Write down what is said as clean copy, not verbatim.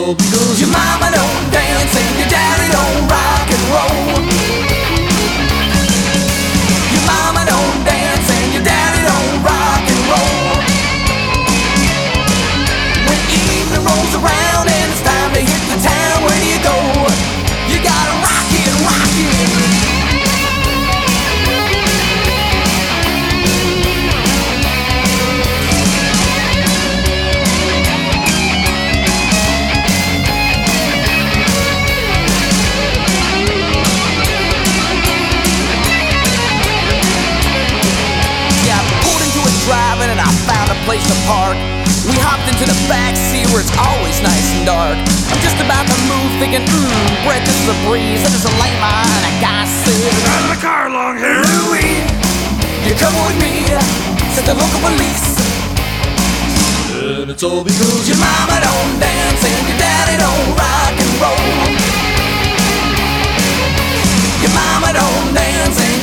all because your mama don't dance and your daddy don't rock and roll. Your mama don't dance and your daddy don't rock and roll. When evening rolls around and it's time to hit the town, where do you go? You gotta rock it, rock it. Driving and I found a place to park. We hopped into the back seat where it's always nice and dark. I'm just about to move thinking, Brett, this is a breeze. That is a lane line and a guy said, "Get out of the car, long hair Louie, you come with me," said the local police. And it's all because your mama don't dance and your daddy don't rock and roll. Your mama don't dance and